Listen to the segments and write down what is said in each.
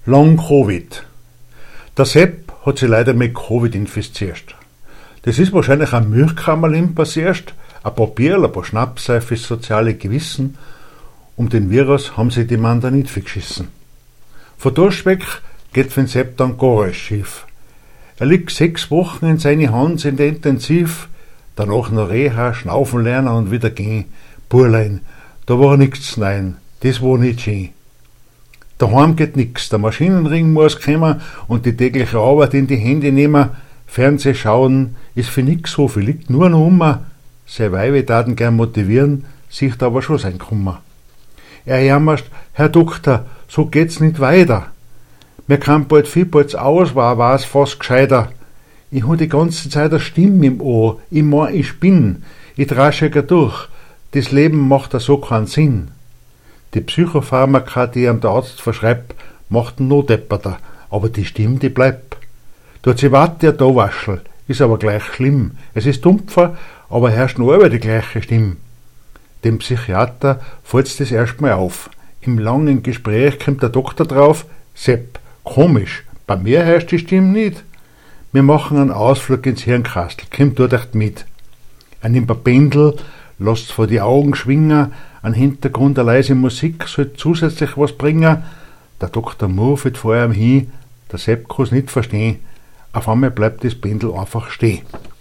Long-Covid. Der Sepp hat sich leider mit Covid infiziert. Das ist wahrscheinlich ein Milchkammerlin passiert, ein Papier, ein paar Schnapsei fürs soziale Gewissen. Um den Virus haben sie die Mann da nicht geschissen. Von dort weg geht für den Sepp dann gar alles schief. Er liegt 6 Wochen in seine Hand, sind intensiv, danach noch Reha, schnaufen lernen und wieder gehen. Burlein, da war nichts zu nein, das war nicht schön. Daheim geht nix, der Maschinenring muss kommen und die tägliche Arbeit in die Hände nehmen. Fernseh schauen ist für nix so viel, liegt nur noch Seine Weibe taten gern motivieren, sieht aber schon sein Kummer. Er jammert, Herr Doktor, so geht's nicht weiter. Mir kann bald viel aus, war's fast gescheiter. Ich hab die ganze Zeit eine Stimme im Ohr, ich mein, ich bin, ich drasche durch, das Leben macht da so keinen Sinn. Die Psychopharmaka, die ihm der Arzt verschreibt, macht ihn noch depperter, aber die Stimme, die bleibt. Dort sie wart der da waschel, ist aber gleich schlimm. Es ist dumpfer, aber herrscht noch über die gleiche Stimme. Dem Psychiater fällt's das erstmal auf. Im langen Gespräch kommt der Doktor drauf, Sepp, komisch, bei mir herrscht die Stimme nicht. Wir machen einen Ausflug ins Hirnkastel, kommt dort echt mit. Er nimmt ein Pendel, lasst vor die Augen schwingen, an Hintergrund eine leise Musik, soll zusätzlich was bringen. Der Doktor murfelt vor ihm hin, der Sepp kann's nicht verstehen. Auf einmal bleibt das Pendel einfach stehen.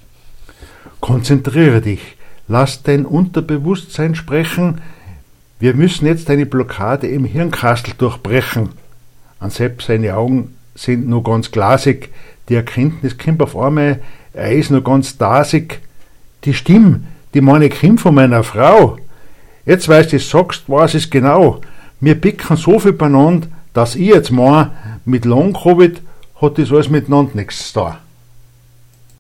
Konzentriere dich, lass dein Unterbewusstsein sprechen. Wir müssen jetzt eine Blockade im Hirnkastel durchbrechen. An Sepp seine Augen sind nur ganz glasig, die Erkenntnis kommt auf einmal, er ist nur ganz dasig. Die Stimme, die meine Kind von meiner Frau. Jetzt weißt du, sagst, weiß es genau. Wir picken so viel beieinander, dass ich jetzt mein, mit Long-Covid hat das alles miteinander nichts zu tun.